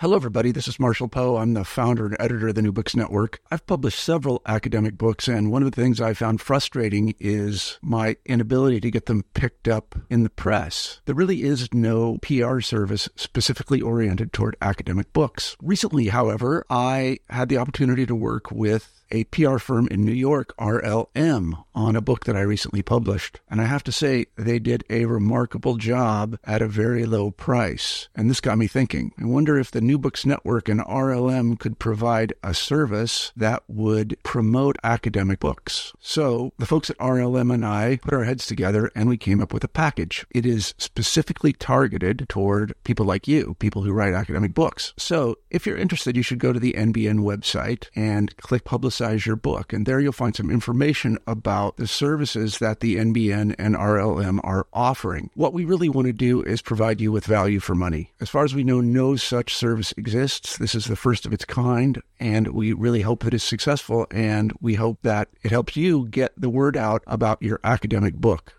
Hello, everybody. This is Marshall Poe. I'm the founder and editor of the New Books Network. I've published several academic books, and one of the things I found frustrating is my inability to get them picked up in the press. There really is no PR service specifically oriented toward academic books. Recently, however, I had the opportunity to work with a PR firm in New York, RLM, on a book that I recently published. And I have to say, they did a remarkable job at a very low price. And this got me thinking. I wonder if the New Books Network and RLM could provide a service that would promote academic books. So the folks at RLM and I put our heads together and we came up with a package. It is specifically targeted toward people like you, people who write academic books. So if you're interested, you should go to the NBN website and click Publicize Your Book. And there you'll find some information about the services that the NBN and RLM are offering. What we really want to do is provide you with value for money. As far as we know, no such service exists. This is the first of its kind, and we really hope that it's successful, and we hope that it helps you get the word out about your academic book.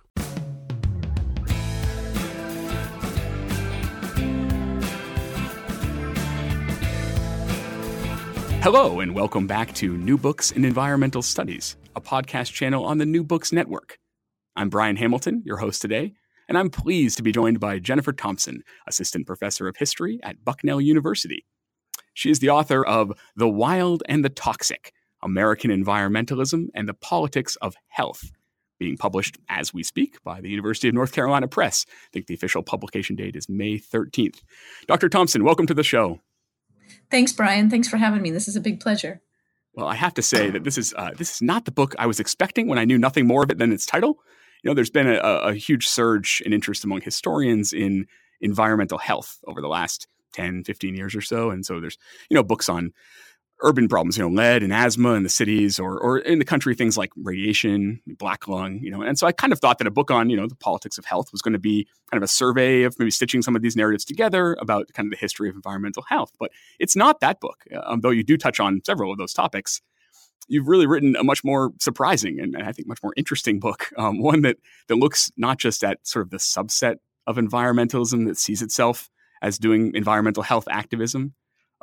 Hello, and welcome back to New Books in Environmental Studies, a podcast channel on the New Books Network. I'm Brian Hamilton, your host today, and I'm pleased to be joined by Jennifer Thompson, Assistant Professor of History at Bucknell University. She is the author of The Wild and the Toxic: American Environmentalism and the Politics of Health, being published as we speak by the University of North Carolina Press. I think the official publication date is May 13th. Dr. Thompson, welcome to the show. Thanks, Brian. Thanks for having me. This is a big pleasure. Well, I have to say that this is not the book I was expecting when I knew nothing more of it than its title. You know, there's been a huge surge in interest among historians in environmental health over the last 10, 15 years or so. And so there's, books on urban problems, lead and asthma in the cities, or in the country, things like radiation, black lung, And so I kind of thought that a book on, the politics of health was going to be kind of a survey of maybe stitching some of these narratives together about kind of the history of environmental health. But it's not that book, though you do touch on several of those topics. You've really written a much more surprising and I think much more interesting book, one that looks not just at sort of the subset of environmentalism that sees itself as doing environmental health activism,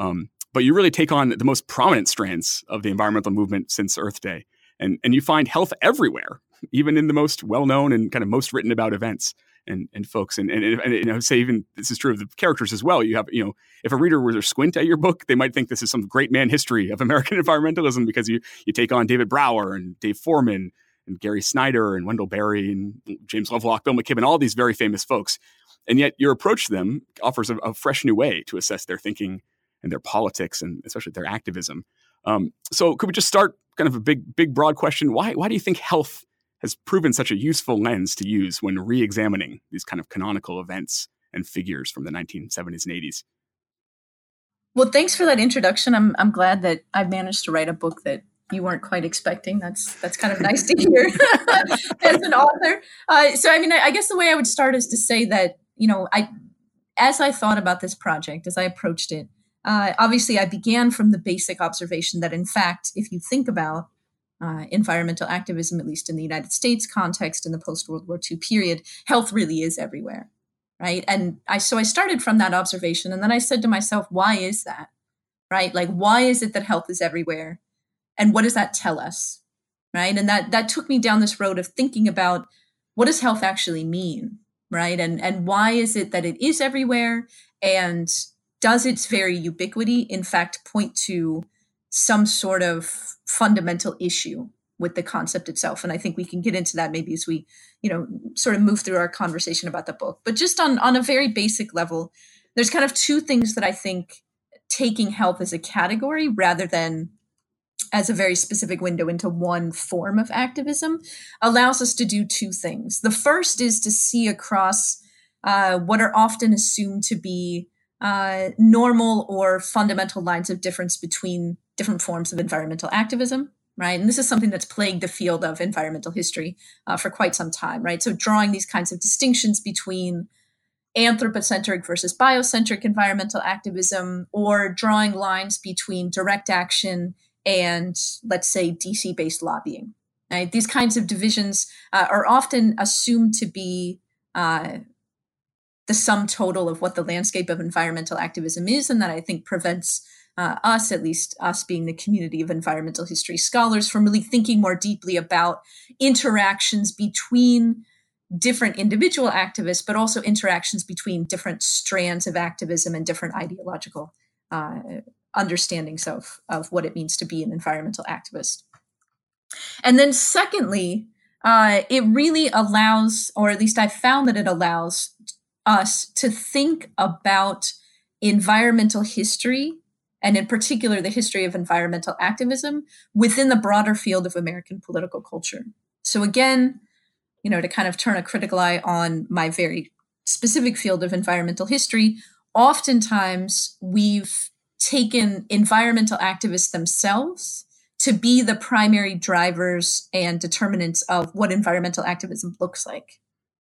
but you really take on the most prominent strands of the environmental movement since Earth Day. And you find health everywhere, even in the most well-known and kind of most written about events and folks. And I would say even this is true of the characters as well. You have, if a reader were to squint at your book, they might think this is some great man history of American environmentalism because you take on David Brower and Dave Foreman and Gary Snyder and Wendell Berry and James Lovelock, Bill McKibben, all these very famous folks. And yet your approach to them offers a fresh new way to assess their thinking and their politics, and especially their activism. So could we just start kind of a big, broad question? Why do you think health has proven such a useful lens to use when re-examining these kind of canonical events and figures from the 1970s and 80s? Well, thanks for that introduction. I'm glad that I've managed to write a book that you weren't quite expecting. That's kind of nice to hear as an author. I guess the way I would start is to say that, as I thought about this project, as I approached it, obviously, I began from the basic observation that, in fact, if you think about environmental activism, at least in the United States context in the post-World War II period, health really is everywhere, right? And I started from that observation, and then I said to myself, why is that, right? Like, why is it that health is everywhere? And what does that tell us, right? And that took me down this road of thinking about what does health actually mean, right? And why is it that it is everywhere? And does its very ubiquity, in fact, point to some sort of fundamental issue with the concept itself? And I think we can get into that maybe as we, sort of move through our conversation about the book. But just on a very basic level, there's kind of two things that I think taking health as a category rather than as a very specific window into one form of activism allows us to do two things. The first is to see across what are often assumed to be normal or fundamental lines of difference between different forms of environmental activism, right? And this is something that's plagued the field of environmental history for quite some time, right? So drawing these kinds of distinctions between anthropocentric versus biocentric environmental activism, or drawing lines between direct action and, let's say, DC-based lobbying, right? These kinds of divisions are often assumed to be the sum total of what the landscape of environmental activism is, and that I think prevents us, at least us being the community of environmental history scholars, from really thinking more deeply about interactions between different individual activists, but also interactions between different strands of activism and different ideological understandings of what it means to be an environmental activist. And then secondly, it really allows, or at least I found that it allows us to think about environmental history, and in particular, the history of environmental activism within the broader field of American political culture. So again, to kind of turn a critical eye on my very specific field of environmental history, oftentimes we've taken environmental activists themselves to be the primary drivers and determinants of what environmental activism looks like.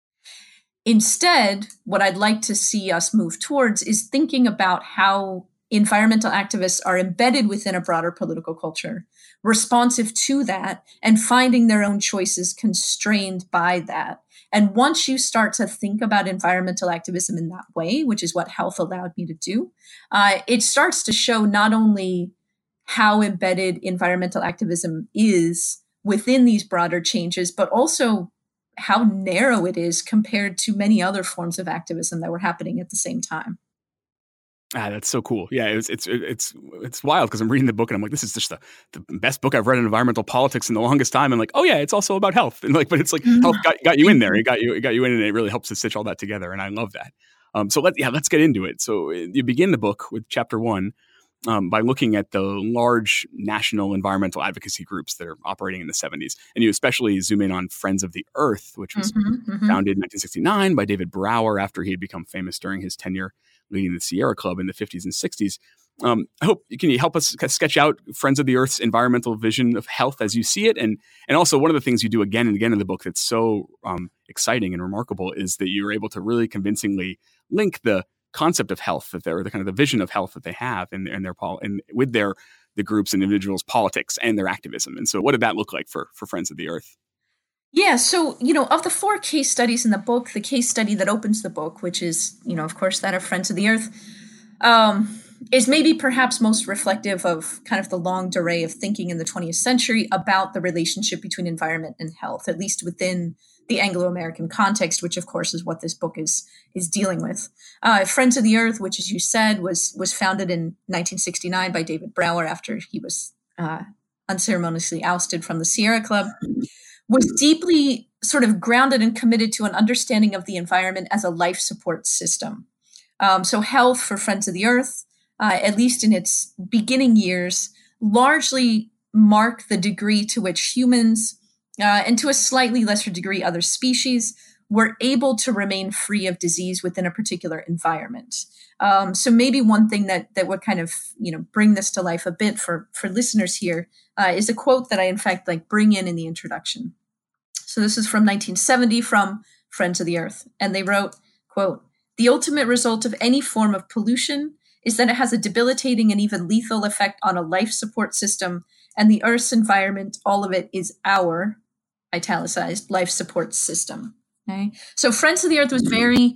Instead, what I'd like to see us move towards is thinking about how environmental activists are embedded within a broader political culture, responsive to that, and finding their own choices constrained by that. And once you start to think about environmental activism in that way, which is what health allowed me to do, it starts to show not only how embedded environmental activism is within these broader changes, but also how narrow it is compared to many other forms of activism that were happening at the same time. That's so cool. Yeah, it's wild because I'm reading the book and I'm like, this is just the best book I've read in environmental politics in the longest time. And like, oh yeah, it's also about health. And like, but it's like health got you in there. It got you in, and it really helps to stitch all that together. And I love that. So let's get into it. So you begin the book with chapter 1 by looking at the large national environmental advocacy groups that are operating in the 70s. And you especially zoom in on Friends of the Earth, which was founded in 1969 by David Brower after he had become famous during his tenure leading the Sierra Club in the 50s and 60s. Can you help us sketch out Friends of the Earth's environmental vision of health as you see it? And also one of the things you do again and again in the book that's so exciting and remarkable is that you're able to really convincingly link the concept of health that they're the kind of the vision of health that they have and with the groups and individuals' politics and their activism. And so what did that look like for Friends of the Earth? Yeah, so, of the 4 case studies in the book, the case study that opens the book, which is, of course, that of Friends of the Earth, is maybe perhaps most reflective of kind of the longue durée of thinking in the 20th century about the relationship between environment and health, at least within the Anglo-American context, which, of course, is what this book is dealing with. Friends of the Earth, which, as you said, was founded in 1969 by David Brower after he was unceremoniously ousted from the Sierra Club, was deeply sort of grounded and committed to an understanding of the environment as a life support system. So health for Friends of the Earth, at least in its beginning years, largely mark the degree to which humans, and to a slightly lesser degree other species, were able to remain free of disease within a particular environment. So maybe one thing that would kind of bring this to life a bit for listeners here is a quote that I in fact bring in the introduction. So this is from 1970 from Friends of the Earth, and they wrote, quote, "The ultimate result of any form of pollution is that it has a debilitating and even lethal effect on a life support system, and the Earth's environment, all of it, is our," italicized, "life support system." Okay? So Friends of the Earth was very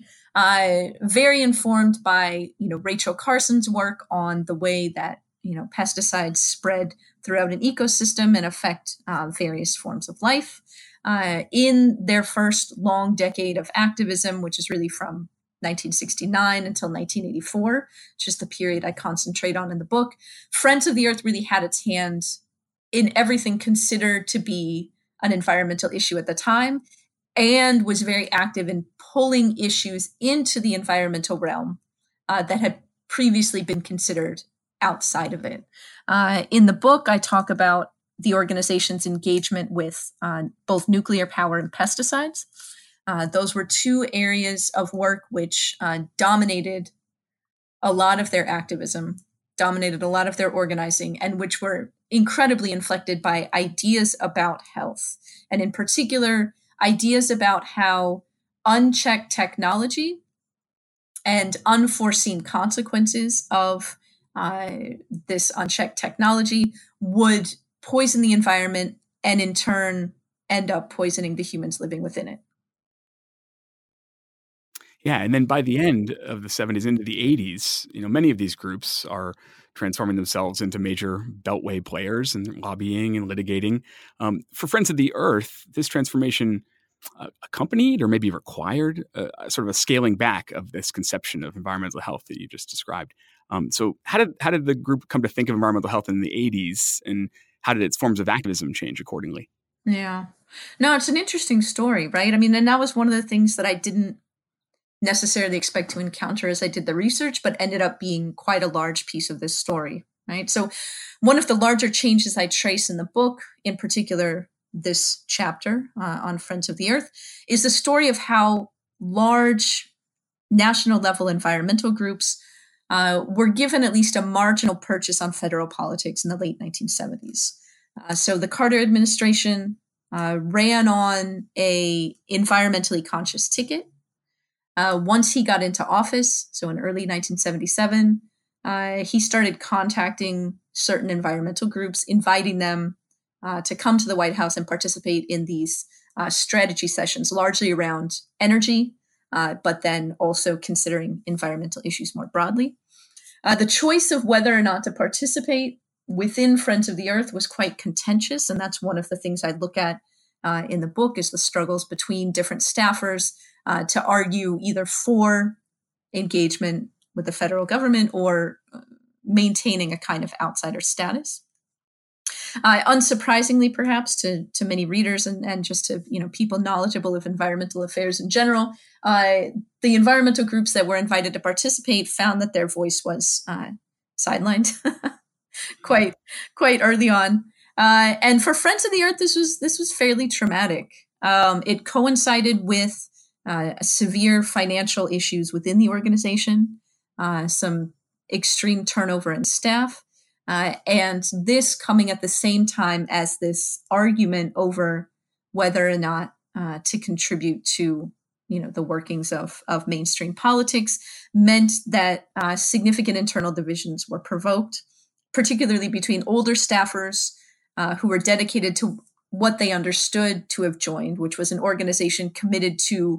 informed by Rachel Carson's work on the way that pesticides spread throughout an ecosystem and affect various forms of life. In their first long decade of activism, which is really from 1969 until 1984, which is the period I concentrate on in the book, Friends of the Earth really had its hands in everything considered to be an environmental issue at the time, and was very active in pulling issues into the environmental realm that had previously been considered outside of it. In the book, I talk about the organization's engagement with both nuclear power and pesticides. Those were 2 areas of work which dominated a lot of their activism, dominated a lot of their organizing, and which were incredibly inflected by ideas about health. And in particular, ideas about how unchecked technology and unforeseen consequences of this unchecked technology would poison the environment and in turn end up poisoning the humans living within it. Yeah, and then by the end of the 70s into the 80s, many of these groups are transforming themselves into major beltway players and lobbying and litigating. For Friends of the Earth, this transformation accompanied or maybe required sort of a scaling back of this conception of environmental health that you just described. So how did the group come to think of environmental health in the 80s, and how did its forms of activism change accordingly? Yeah. No, it's an interesting story, right? I mean, and that was one of the things that I didn't necessarily expect to encounter as I did the research, but ended up being quite a large piece of this story, right? So one of the larger changes I trace in the book, in particular this chapter on Friends of the Earth, is the story of how large national level environmental groups were given at least a marginal purchase on federal politics in the late 1970s. So the Carter administration ran on a environmentally conscious ticket. Once he got into office, so in early 1977, he started contacting certain environmental groups, inviting them to come to the White House and participate in these strategy sessions, largely around energy, but then also considering environmental issues more broadly. The choice of whether or not to participate within Friends of the Earth was quite contentious, and that's one of the things I look at in the book, is the struggles between different staffers to argue either for engagement with the federal government or maintaining a kind of outsider status. Unsurprisingly, perhaps to many readers and just to people knowledgeable of environmental affairs in general, the environmental groups that were invited to participate found that their voice was sidelined quite early on. And for Friends of the Earth, this was fairly traumatic. It coincided with severe financial issues within the organization, some extreme turnover in staff, and this coming at the same time as this argument over whether or not to contribute to the workings of mainstream politics meant that significant internal divisions were provoked, particularly between older staffers who were dedicated to what they understood to have joined, which was an organization committed to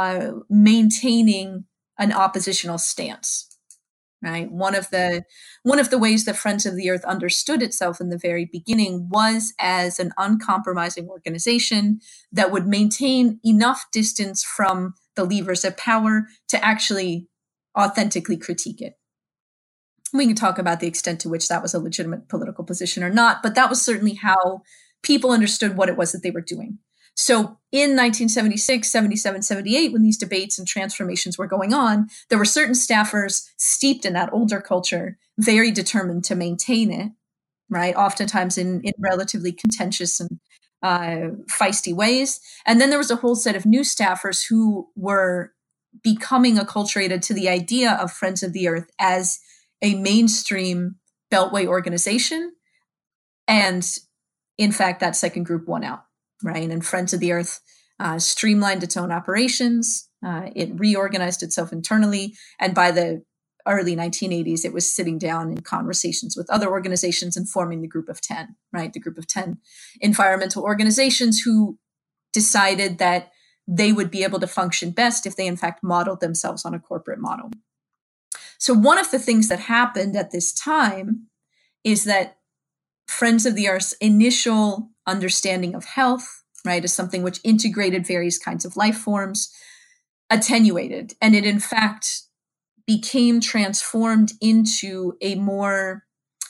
maintaining an oppositional stance. Right. One of the ways that Friends of the Earth understood itself in the very beginning was as an uncompromising organization that would maintain enough distance from the levers of power to actually authentically critique it. We can talk about the extent to which that was a legitimate political position or not, but that was certainly how people understood what it was that they were doing. So in 1976, 77, 78, when these debates and transformations were going on, there were certain staffers steeped in that older culture, very determined to maintain it, right? Oftentimes in relatively contentious and feisty ways. And then there was a whole set of new staffers who were becoming acculturated to the idea of Friends of the Earth as a mainstream Beltway organization. And in fact, that second group won out. Right. And Friends of the Earth streamlined its own operations. It reorganized itself internally. And by the early 1980s, it was sitting down in conversations with other organizations and forming the Group of 10, right? The Group of 10 environmental organizations who decided that they would be able to function best if they, in fact, modeled themselves on a corporate model. So one of the things that happened at this time is that Friends of the Earth's initial understanding of health, right, as something which integrated various kinds of life forms, attenuated. And it, in fact, became transformed into a more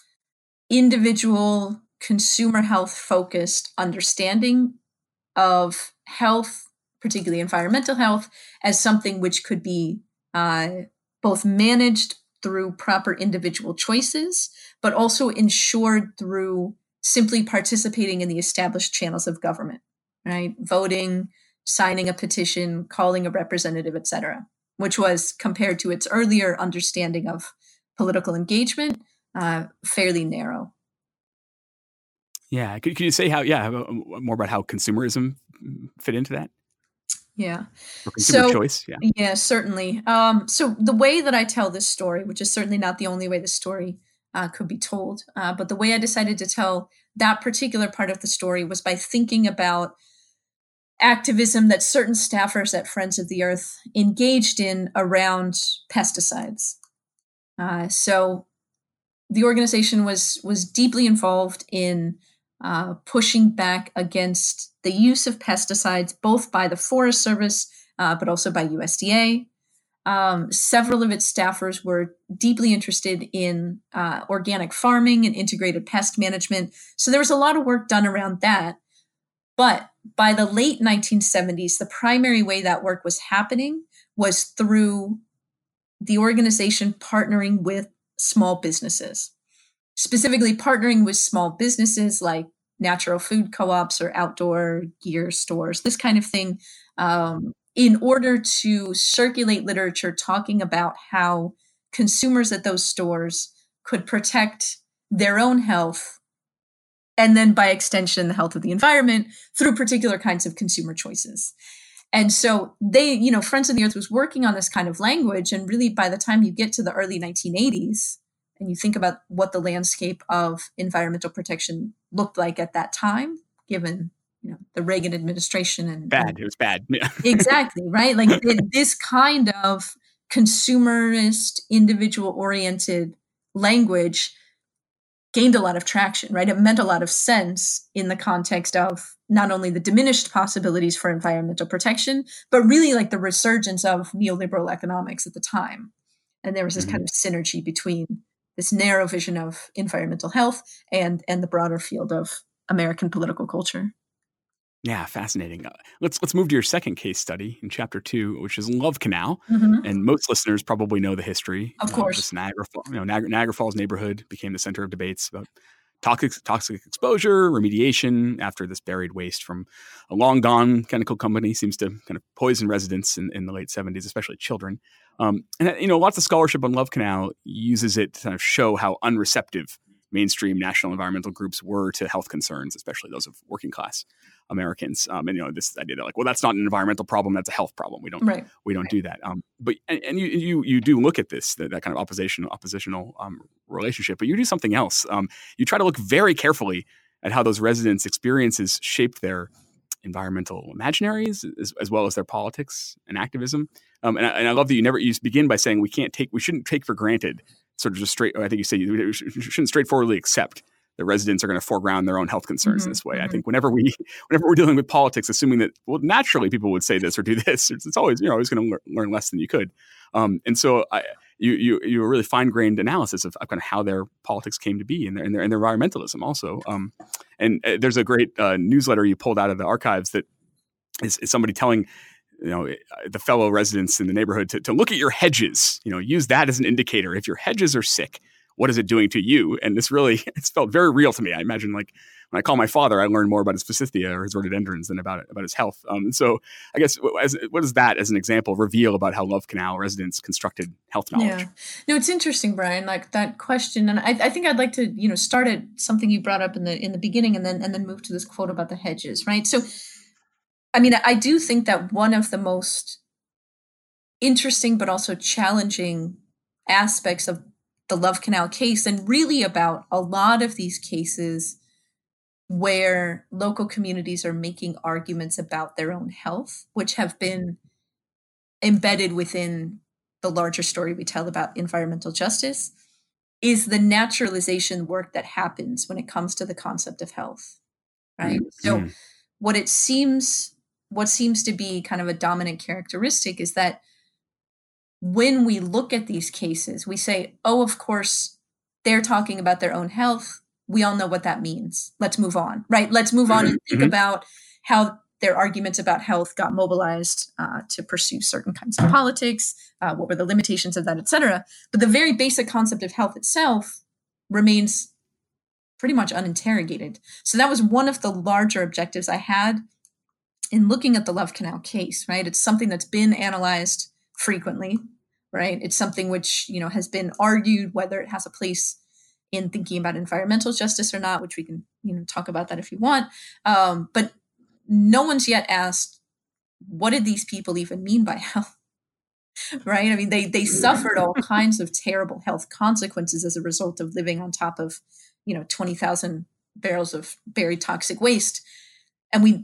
individual, consumer health-focused understanding of health, particularly environmental health, as something which could be both managed through proper individual choices, but also ensured through simply participating in the established channels of government, right? Voting, signing a petition, calling a representative, et cetera, which was, compared to its earlier understanding of political engagement, fairly narrow. Yeah. Could you say more about how consumerism fit into that? Yeah. Or consumer choice? Yeah, certainly. So the way that I tell this story, which is certainly not the only way the story could be told, but the way I decided to tell that particular part of the story was by thinking about activism that certain staffers at Friends of the Earth engaged in around pesticides. So the organization was deeply involved in pushing back against the use of pesticides, both by the Forest Service, but also by USDA. Several of its staffers were deeply interested in organic farming and integrated pest management. So there was a lot of work done around that. But by the late 1970s, the primary way that work was happening was through the organization partnering with small businesses, specifically partnering with small businesses like natural food co-ops or outdoor gear stores, this kind of thing, in order to circulate literature talking about how consumers at those stores could protect their own health and then by extension, the health of the environment through particular kinds of consumer choices. And so they, Friends of the Earth was working on this kind of language. And really, by the time you get to the early 1980s, and you think about what the landscape of environmental protection looked like at that time, given the Reagan administration it was bad. Exactly, right? Like this kind of consumerist, individual-oriented language gained a lot of traction, right? It meant a lot of sense in the context of not only the diminished possibilities for environmental protection, but really like the resurgence of neoliberal economics at the time. And there was this kind of synergy between this narrow vision of environmental health and the broader field of American political culture. Yeah, fascinating. Let's move to your second case study in chapter 2, which is Love Canal. And most listeners probably know the history. Of course. This Niagara Falls neighborhood became the center of debates about toxic exposure, remediation after this buried waste from a long gone chemical company seems to kind of poison residents in the late 70s, especially children. And lots of scholarship on Love Canal uses it to kind of show how unreceptive mainstream national environmental groups were to health concerns, especially those of working class Americans. This idea that that's not an environmental problem, that's a health problem. We don't do that. But you do look at this, that kind of oppositional relationship, but you do something else. You try to look very carefully at how those residents' experiences shaped their environmental imaginaries as well as their politics and activism. And I love that you begin by saying we shouldn't take for granted sort of just straight. I think you say you shouldn't straightforwardly accept that residents are going to foreground their own health concerns in this way. I think whenever we're dealing with politics, assuming that naturally people would say this or do this, it's always you're always going to learn less than you could. And so you really fine-grained analysis of kind of how their politics came to be and their environmentalism also. And there's a great newsletter you pulled out of the archives that is somebody telling the fellow residents in the neighborhood to look at your hedges, use that as an indicator. If your hedges are sick, what is it doing to you? And it's felt very real to me. I imagine when I call my father, I learn more about his forsythia or his rhododendrons than about his health. And so I guess what does that as an example reveal about how Love Canal residents constructed health knowledge? Yeah. No, it's interesting, Brian, like that question. And I think I'd like to, start at something you brought up in the beginning and then move to this quote about the hedges, right? So I do think that one of the most interesting but also challenging aspects of the Love Canal case, and really about a lot of these cases where local communities are making arguments about their own health, which have been embedded within the larger story we tell about environmental justice, is the naturalization work that happens when it comes to the concept of health, right? So what seems to be kind of a dominant characteristic is that when we look at these cases, we say, oh, of course, they're talking about their own health. We all know what that means. Let's move on, right? Let's move on and think about how their arguments about health got mobilized to pursue certain kinds of politics, what were the limitations of that, et cetera. But the very basic concept of health itself remains pretty much uninterrogated. So that was one of the larger objectives I had in looking at the Love Canal case, right? It's something that's been analyzed frequently, right? It's something which, has been argued whether it has a place in thinking about environmental justice or not, which we can, talk about that if you want. But no one's yet asked, what did these people even mean by health? Right? They suffered all kinds of terrible health consequences as a result of living on top of, 20,000 barrels of buried toxic waste. And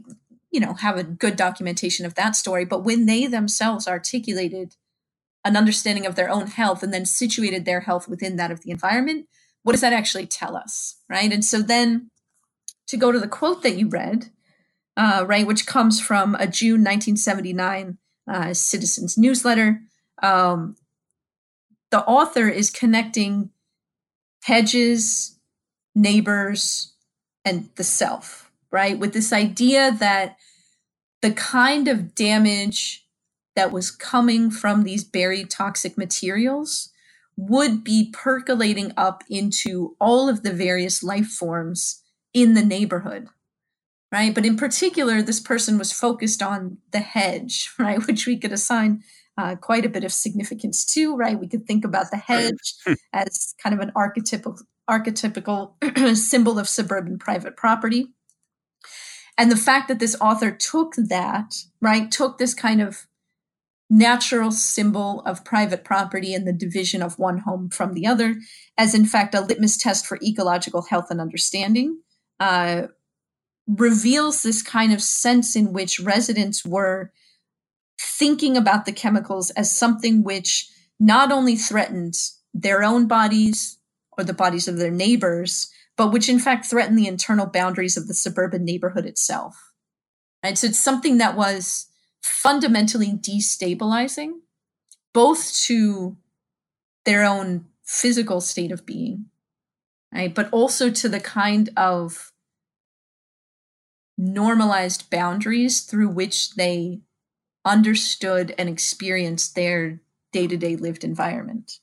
have a good documentation of that story. But when they themselves articulated an understanding of their own health and then situated their health within that of the environment, what does that actually tell us, right? And so then to go to the quote that you read, right, which comes from a June 1979 Citizens newsletter, the author is connecting hedges, neighbors, and the self, right? With this idea that the kind of damage that was coming from these buried toxic materials would be percolating up into all of the various life forms in the neighborhood, right? But in particular, this person was focused on the hedge, right? Which we could assign quite a bit of significance to, right? We could think about the hedge as kind of an archetypical symbol of suburban private property. And the fact that this author took that, right, took this kind of natural symbol of private property and the division of one home from the other as, in fact, a litmus test for ecological health and understanding, reveals this kind of sense in which residents were thinking about the chemicals as something which not only threatened their own bodies or the bodies of their neighbors, but which in fact threatened the internal boundaries of the suburban neighborhood itself. Right? So it's something that was fundamentally destabilizing, both to their own physical state of being, right, but also to the kind of normalized boundaries through which they understood and experienced their day-to-day lived environment.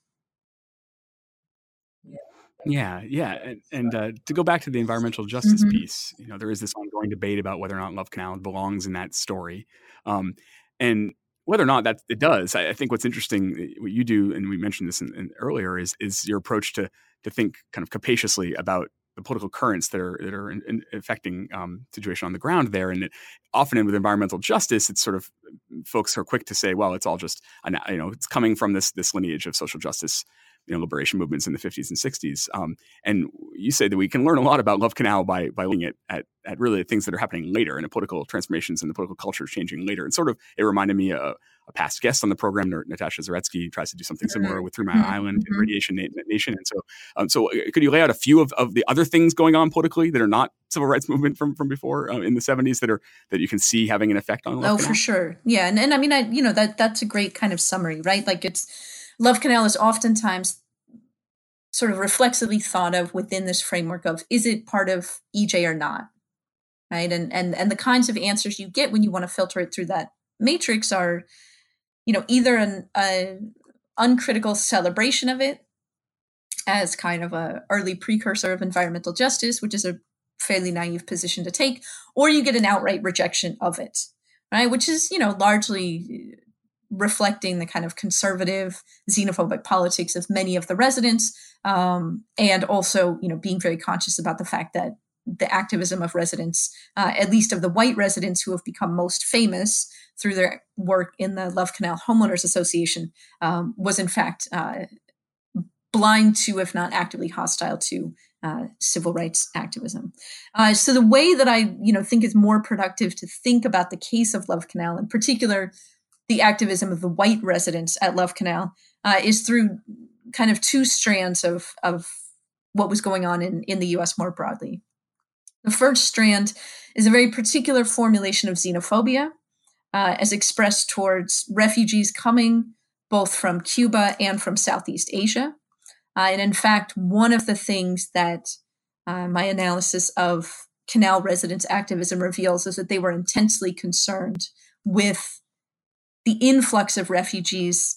Yeah. And to go back to the environmental justice piece, there is this ongoing debate about whether or not Love Canal belongs in that story, and whether or not that it does. I think what's interesting, what you do, and we mentioned this earlier, is your approach to think kind of capaciously about the political currents that are affecting situation on the ground there. And often with environmental justice, it's sort of folks are quick to say, well, it's all just it's coming from this lineage of social justice, liberation movements in the 50s and 60s. And you say that we can learn a lot about Love Canal by looking at really things that are happening later, and the political transformations and the political culture changing later. And sort of, it reminded me of a past guest on the program, Natasha Zaretsky, tries to do something similar with 3 Mile Island and Radiation Nation. And so could you lay out a few of the other things going on politically that are not civil rights movement from before in the 70s that you can see having an effect on Love Canal? For sure. Yeah. And I mean, that's a great kind of summary, right? Like Love Canal is oftentimes sort of reflexively thought of within this framework of, is it part of EJ or not? Right. And the kinds of answers you get when you want to filter it through that matrix are, either an uncritical celebration of it as kind of a early precursor of environmental justice, which is a fairly naive position to take, or you get an outright rejection of it, right? Which is, largely reflecting the kind of conservative, xenophobic politics of many of the residents, and also, being very conscious about the fact that the activism of residents, at least of the white residents who have become most famous through their work in the Love Canal Homeowners Association, was in fact blind to, if not actively hostile to, civil rights activism. So the way that I, think is more productive to think about the case of Love Canal, in particular, the activism of the white residents at Love Canal, is through kind of 2 strands of what was going on in the U.S. more broadly. The first strand is a very particular formulation of xenophobia as expressed towards refugees coming both from Cuba and from Southeast Asia. And in fact, one of the things that my analysis of Canal residents' activism reveals is that they were intensely concerned with the influx of refugees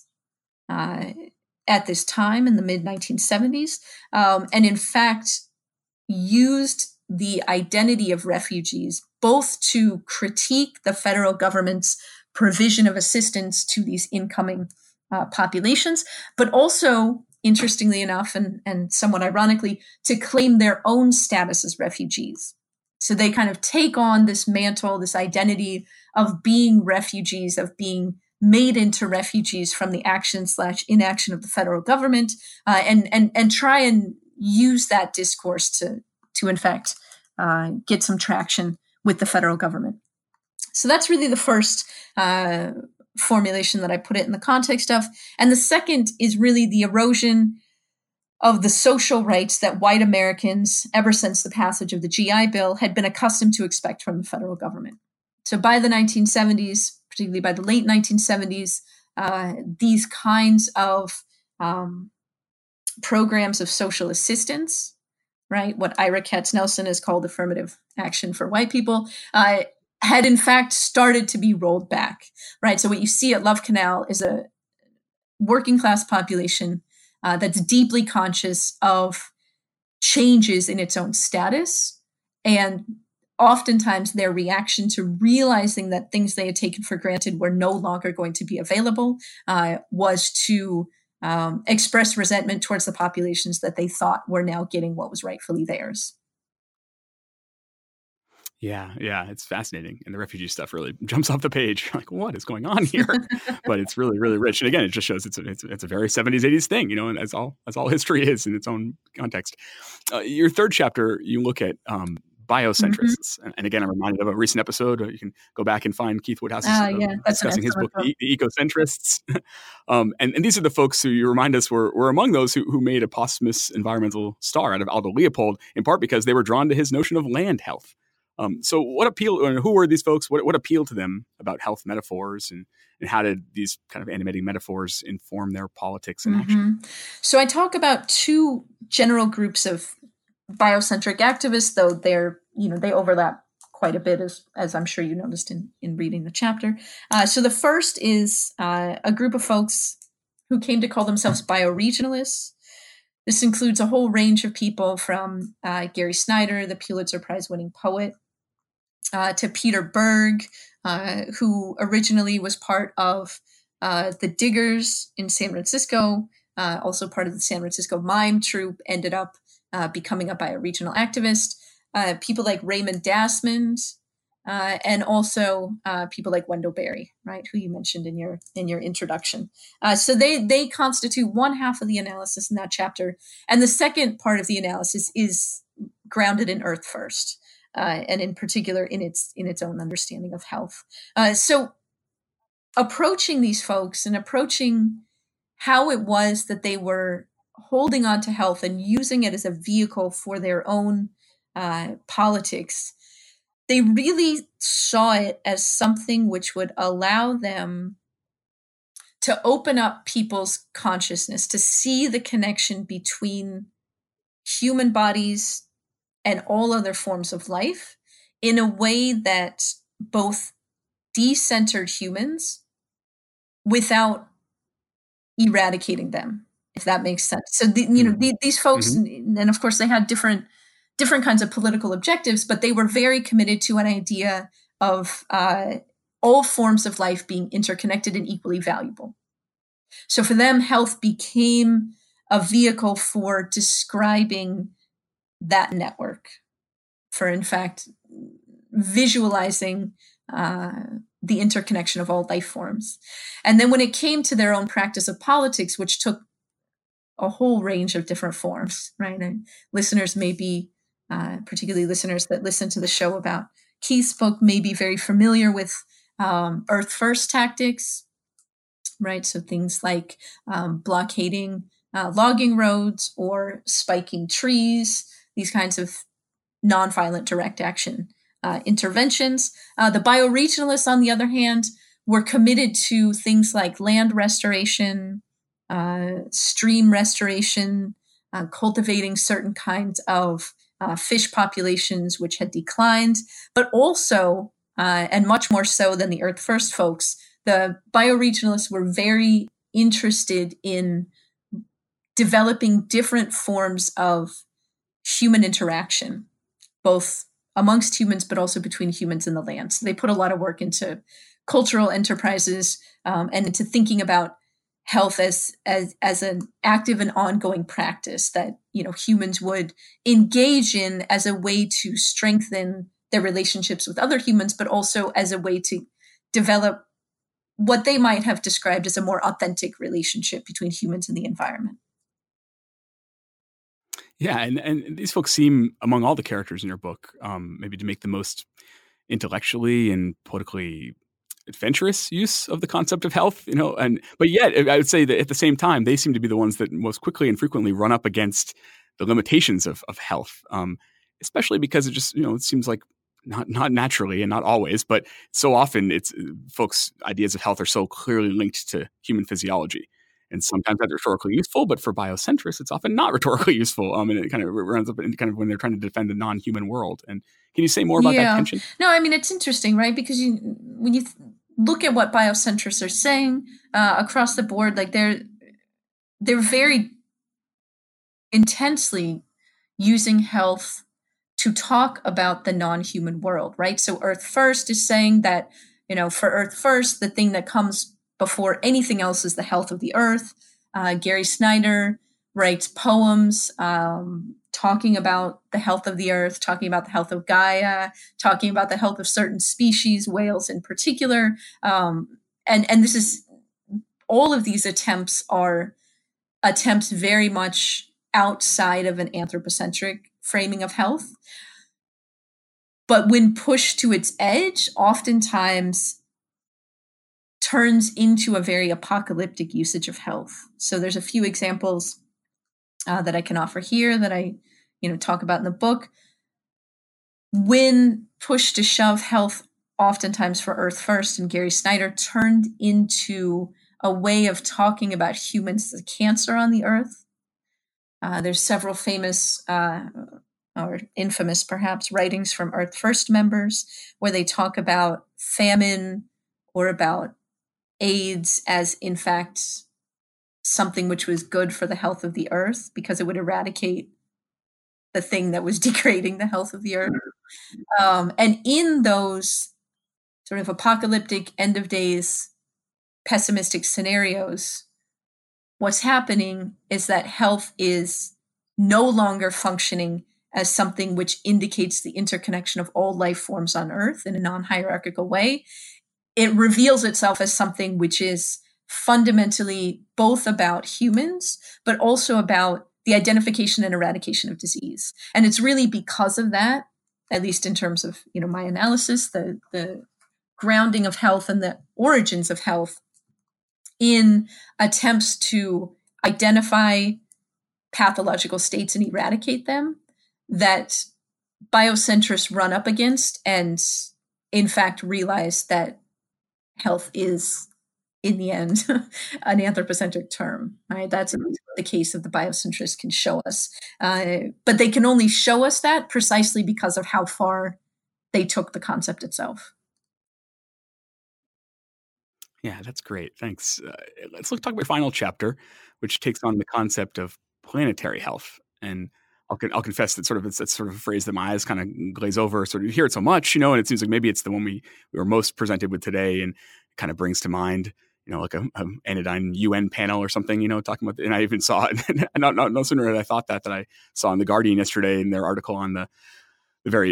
at this time in the mid-1970s, and in fact used the identity of refugees both to critique the federal government's provision of assistance to these incoming populations, but also, interestingly enough, and somewhat ironically, to claim their own status as refugees. So they kind of take on this mantle, this identity of being refugees, of being made into refugees from the action/inaction of the federal government, and try and use that discourse to in fact get some traction with the federal government. So that's really the first formulation that I put it in the context of. And the second is really the erosion of the social rights that white Americans, ever since the passage of the GI Bill, had been accustomed to expect from the federal government. So by the 1970s, particularly by the late 1970s, these kinds of programs of social assistance, right, what Ira Katznelson has called affirmative action for white people, had in fact started to be rolled back, right? So what you see at Love Canal is a working class population that's deeply conscious of changes in its own status, and oftentimes their reaction to realizing that things they had taken for granted were no longer going to be available was to express resentment towards the populations that they thought were now getting what was rightfully theirs. Yeah, it's fascinating. And the refugee stuff really jumps off the page. Like, what is going on here? But it's really, really rich. And again, it just shows it's a very 70s, 80s thing, and as all history is in its own context. Your third chapter, you look at biocentrists. Mm-hmm. And again, I'm reminded of a recent episode. You can go back and find Keith Woodhouse's discussing his book, The Ecocentrists. And these are the folks who you remind us were among those who made a posthumous environmental star out of Aldo Leopold, in part because they were drawn to his notion of land health. So who were these folks? What appealed to them about health metaphors, and how did these kind of animating metaphors inform their politics and action? So I talk about two general groups of biocentric activists, though they overlap quite a bit, as I'm sure you noticed in reading the chapter. So the first is a group of folks who came to call themselves bioregionalists. This includes a whole range of people from Gary Snyder, the Pulitzer Prize-winning poet, to Peter Berg, who originally was part of the Diggers in San Francisco, also part of the San Francisco Mime Troupe, ended up becoming a bioregional activist. People like Raymond Dasmond, and also people like Wendell Berry, right, who you mentioned in your introduction. So they constitute one half of the analysis in that chapter, and the second part of the analysis is grounded in Earth First, and in particular in its own understanding of health. So approaching these folks and approaching how it was that they were holding on to health and using it as a vehicle for their own politics, they really saw it as something which would allow them to open up people's consciousness, to see the connection between human bodies and all other forms of life in a way that both decentered humans without eradicating them, if that makes sense. So these folks, and of course they had different kinds of political objectives, but they were very committed to an idea of all forms of life being interconnected and equally valuable. So for them, health became a vehicle for describing that network, for in fact visualizing the interconnection of all life forms. And then when it came to their own practice of politics, which took a whole range of different forms, right? And listeners may be, particularly listeners that listen to the show about Keith's book, may be very familiar with Earth First tactics, right? So things like blockading logging roads or spiking trees, these kinds of nonviolent direct action interventions. The bioregionalists, on the other hand, were committed to things like land restoration, stream restoration, cultivating certain kinds of fish populations which had declined, but also, and much more so than the Earth First folks, the bioregionalists were very interested in developing different forms of human interaction, both amongst humans, but also between humans and the land. So they put a lot of work into cultural enterprises and into thinking about health as an active and ongoing practice that humans would engage in as a way to strengthen their relationships with other humans, but also as a way to develop what they might have described as a more authentic relationship between humans and the environment. Yeah, and these folks seem, among all the characters in your book, maybe to make the most intellectually and politically adventurous use of the concept of health, but yet I would say that at the same time, they seem to be the ones that most quickly and frequently run up against the limitations of health, especially because it just, it seems like not naturally and not always, but so often it's folks' ideas of health are so clearly linked to human physiology. And sometimes that's rhetorically useful, but for biocentrists, it's often not rhetorically useful. And it kind of runs up in kind of when they're trying to defend the non-human world. And can you say more about that tension? No, I mean, it's interesting, right? Because when you look at what biocentrists are saying across the board, like they're very intensely using health to talk about the non-human world, right? So Earth First is saying that, for Earth First, the thing that comes before anything else is the health of the earth. Gary Snyder writes poems talking about the health of the earth, talking about the health of Gaia, talking about the health of certain species, whales in particular. And this is, all of these attempts are attempts very much outside of an anthropocentric framing of health. But when pushed to its edge, oftentimes turns into a very apocalyptic usage of health. So there's a few examples that I can offer here that I, talk about in the book. When pushed to shove, health, oftentimes for Earth First and Gary Snyder, turned into a way of talking about humans as cancer on the earth. There's several famous or infamous, perhaps, writings from Earth First members where they talk about famine or about AIDS as, in fact, something which was good for the health of the earth because it would eradicate the thing that was degrading the health of the earth. And in those sort of apocalyptic, end of days, pessimistic scenarios, what's happening is that health is no longer functioning as something which indicates the interconnection of all life forms on Earth in a non-hierarchical way. It reveals itself as something which is fundamentally both about humans, but also about the identification and eradication of disease. And it's really because of that, at least in terms of my analysis, the grounding of health and the origins of health in attempts to identify pathological states and eradicate them, that biocentrists run up against and, in fact, realize that health is, in the end, an anthropocentric term. Right? That's the case that the biocentrists can show us. But they can only show us that precisely because of how far they took the concept itself. Yeah, that's great. Thanks. Let's talk about your final chapter, which takes on the concept of planetary health. And I'll confess that it's sort of a phrase that my eyes kind of glaze over. Sort of you hear it so much, and it seems like maybe it's the one we were most presented with today, and kind of brings to mind, like a anodyne UN panel or something, talking about. And I even saw it. No sooner had I thought that I saw in the Guardian yesterday in their article on the very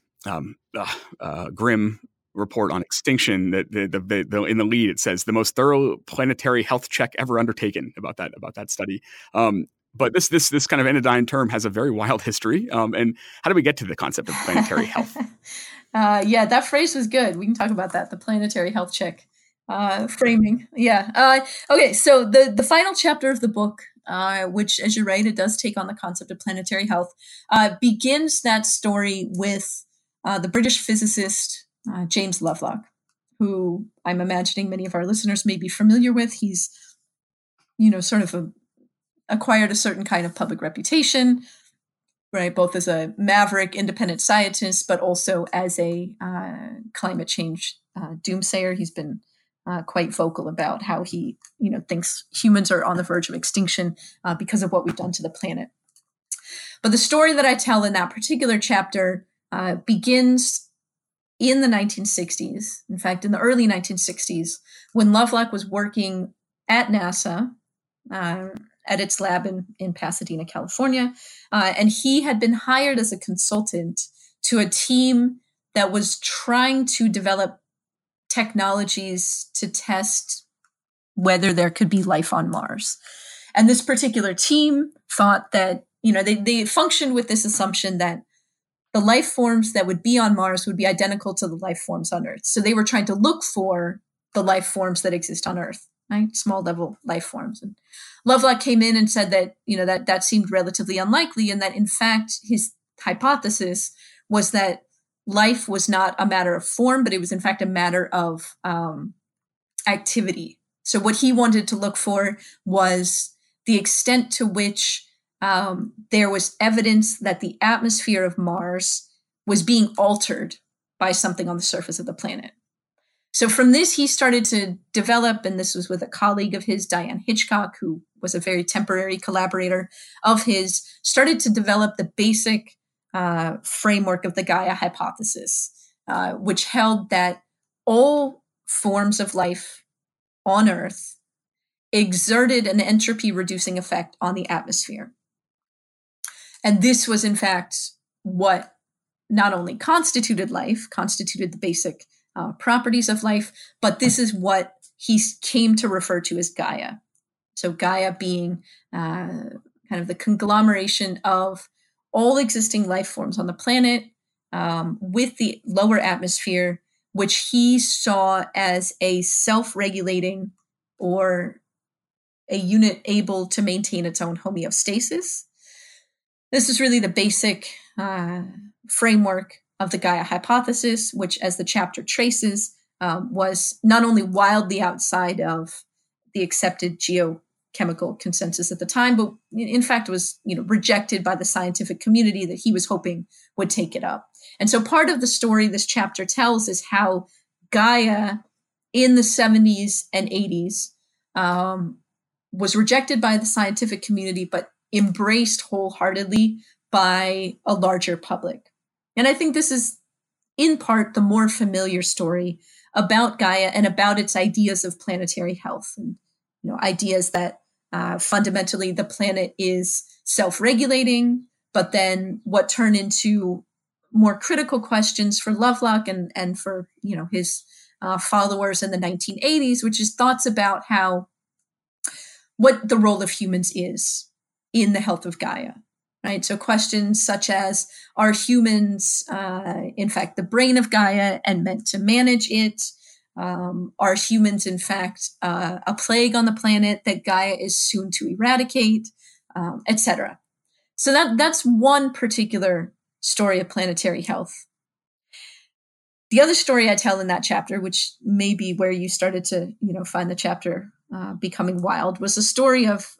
grim report on extinction that the in the lead it says the most thorough planetary health check ever undertaken about that study. But this kind of anodyne term has a very wild history. And how do we get to the concept of planetary health? Yeah, that phrase was good. We can talk about that. The planetary health check framing. Yeah. Okay. So the final chapter of the book, which, as you're right, it does take on the concept of planetary health, begins that story with the British physicist James Lovelock, who I'm imagining many of our listeners may be familiar with. He's, sort of acquired a certain kind of public reputation, right? Both as a maverick independent scientist, but also as a climate change doomsayer. He's been quite vocal about how he, thinks humans are on the verge of extinction because of what we've done to the planet. But the story that I tell in that particular chapter begins in the 1960s. In fact, in the early 1960s, when Lovelock was working at NASA, at its lab in Pasadena, California. And he had been hired as a consultant to a team that was trying to develop technologies to test whether there could be life on Mars. And this particular team thought that, they functioned with this assumption that the life forms that would be on Mars would be identical to the life forms on Earth. So they were trying to look for the life forms that exist on Earth, right? Small level life forms. And Lovelock came in and said that, that seemed relatively unlikely, and that in fact, his hypothesis was that life was not a matter of form, but it was in fact a matter of activity. So what he wanted to look for was the extent to which there was evidence that the atmosphere of Mars was being altered by something on the surface of the planet. So from this, he started to develop, and this was with a colleague of his, Diane Hitchcock, who was a very temporary collaborator of his, started to develop the basic framework of the Gaia hypothesis, which held that all forms of life on Earth exerted an entropy-reducing effect on the atmosphere. And this was, in fact, what not only constituted life, constituted the basic properties of life, but this is what he came to refer to as Gaia. So Gaia being kind of the conglomeration of all existing life forms on the planet with the lower atmosphere, which he saw as a self-regulating or a unit able to maintain its own homeostasis. This is really the basic framework of the Gaia hypothesis, which, as the chapter traces, was not only wildly outside of the accepted geochemical consensus at the time, but in fact was rejected by the scientific community that he was hoping would take it up. And so part of the story this chapter tells is how Gaia in the 70s and 80s was rejected by the scientific community, but embraced wholeheartedly by a larger public. And I think this is, in part, the more familiar story about Gaia and about its ideas of planetary health, and ideas that fundamentally the planet is self-regulating, but then what turn into more critical questions for Lovelock and for his followers in the 1980s, which is thoughts about what the role of humans is in the health of Gaia. Right. So questions such as, are humans, in fact, the brain of Gaia and meant to manage it? Are humans, in fact, a plague on the planet that Gaia is soon to eradicate, etc.? So that's one particular story of planetary health. The other story I tell in that chapter, which may be where you started to find the chapter becoming wild, was a story of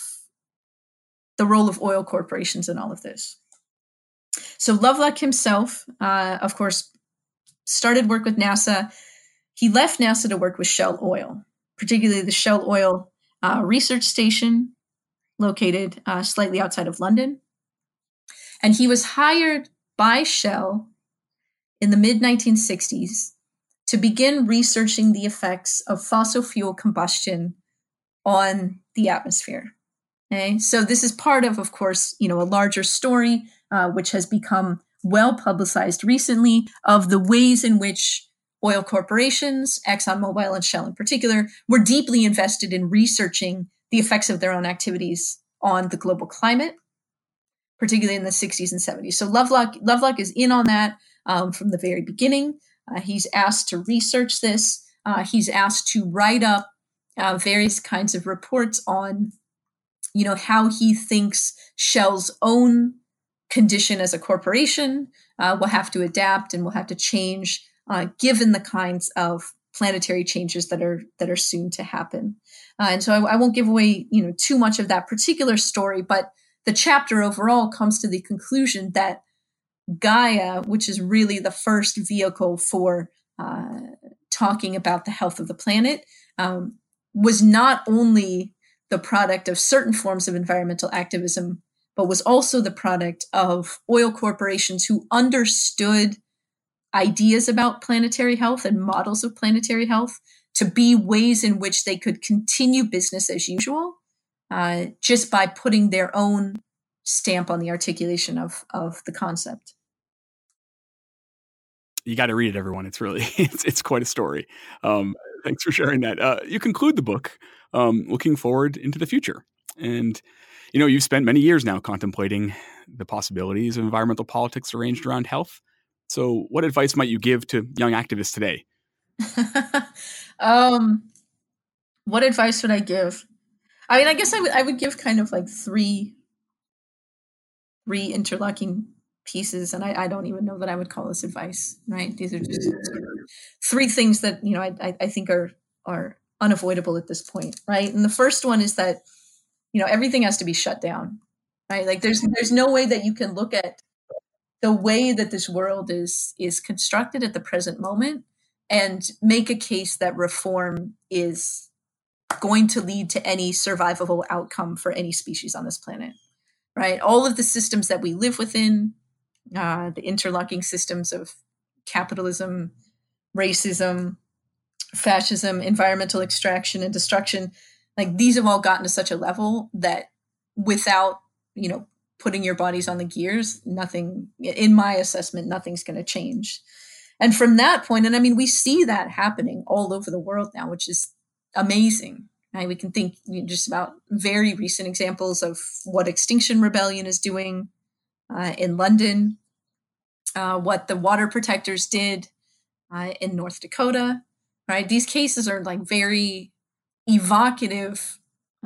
the role of oil corporations in all of this. So Lovelock himself, of course, started work with NASA. He left NASA to work with Shell Oil, particularly the Shell Oil research station located slightly outside of London. And he was hired by Shell in the mid-1960s to begin researching the effects of fossil fuel combustion on the atmosphere. Okay, so this is part of course, a larger story, which has become well publicized recently, of the ways in which oil corporations, ExxonMobil and Shell in particular, were deeply invested in researching the effects of their own activities on the global climate, particularly in the 60s and 70s. So Lovelock is in on that from the very beginning. He's asked to research this. He's asked to write up various kinds of reports on how he thinks Shell's own condition as a corporation will have to adapt and will have to change given the kinds of planetary changes that are soon to happen. And so I won't give away too much of that particular story, but the chapter overall comes to the conclusion that Gaia, which is really the first vehicle for talking about the health of the planet, was not only the product of certain forms of environmental activism, but was also the product of oil corporations who understood ideas about planetary health and models of planetary health to be ways in which they could continue business as usual, just by putting their own stamp on the articulation of the concept. You got to read it, everyone. It's really, it's quite a story. Thanks for sharing that. You conclude the book looking forward into the future. And, You've spent many years now contemplating the possibilities of environmental politics arranged around health. So what advice might you give to young activists today? What advice would I give? I mean, I guess I would give kind of like three interlocking pieces, and I don't even know that I would call this advice, right? These are just three things that, I think are unavoidable at this point, right? And the first one is that, everything has to be shut down, right? Like there's no way that you can look at the way that this world is constructed at the present moment and make a case that reform is going to lead to any survivable outcome for any species on this planet, right? All of the systems that we live within, the interlocking systems of capitalism, racism, fascism, environmental extraction and destruction, like these have all gotten to such a level that without, putting your bodies on the gears, nothing, in my assessment, nothing's going to change. And from that point, and I mean, we see that happening all over the world now, which is amazing. Right? We can think just about very recent examples of what Extinction Rebellion is doing in London, what the Water Protectors did in North Dakota. Right? These cases are like very evocative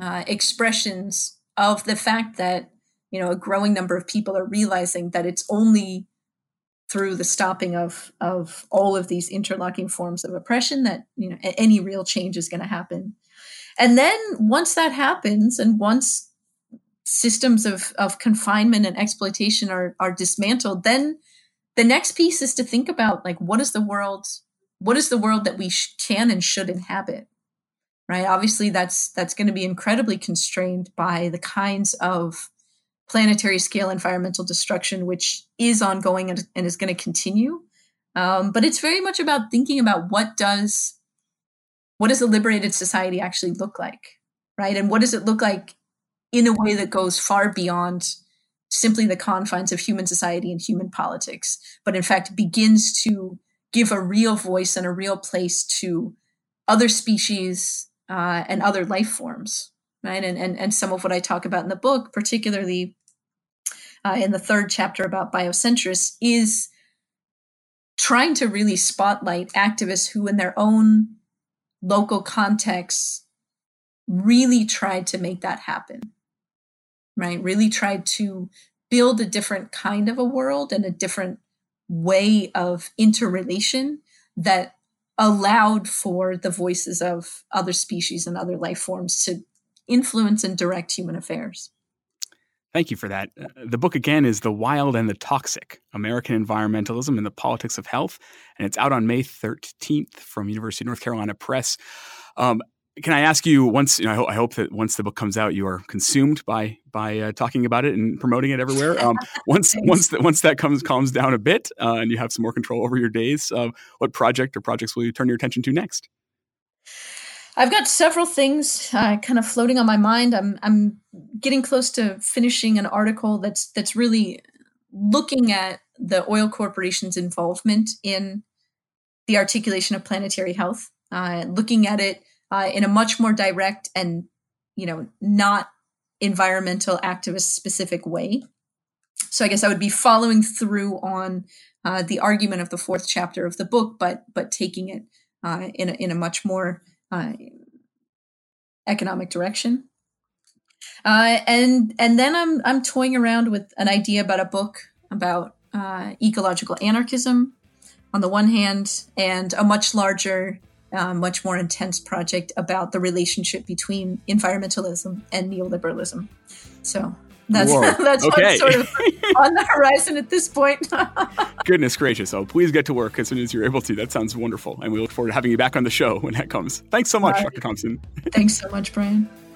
expressions of the fact that a growing number of people are realizing that it's only through the stopping of all of these interlocking forms of oppression that any real change is going to happen. And then once that happens, and once systems of confinement and exploitation are dismantled, then the next piece is to think about like what is the world that we can and should inhabit, right? Obviously, that's going to be incredibly constrained by the kinds of planetary scale environmental destruction, which is ongoing and is going to continue. But it's very much about thinking about what does a liberated society actually look like, right? And what does it look like in a way that goes far beyond simply the confines of human society and human politics, but in fact begins to give a real voice and a real place to other species and other life forms, right? And some of what I talk about in the book, particularly in the third chapter about biocentrists, is trying to really spotlight activists who in their own local contexts really tried to make that happen, right? Really tried to build a different kind of a world and a different way of interrelation that allowed for the voices of other species and other life forms to influence and direct human affairs. Thank you for that. The book, again, is The Wild and the Toxic, American Environmentalism and the Politics of Health, and it's out on May 13th from University of North Carolina Press. Can I ask you, once I hope that once the book comes out, you are consumed by talking about it and promoting it everywhere. Once that calms down a bit and you have some more control over your days, what project or projects will you turn your attention to next? I've got several things kind of floating on my mind. I'm getting close to finishing an article that's really looking at the oil corporation's involvement in the articulation of planetary health, looking at it in a much more direct and not environmental activist specific way. So I guess I would be following through on the argument of the fourth chapter of the book, but taking it in a much more economic direction. And then I'm toying around with an idea about a book about ecological anarchism on the one hand, and a much larger, much more intense project about the relationship between environmentalism and neoliberalism. So that's okay. What's sort of on the horizon at this point. Goodness gracious. Oh, please get to work as soon as you're able to. That sounds wonderful. And we look forward to having you back on the show when that comes. Thanks so much, Dr. Thompson. Thanks so much, Brian.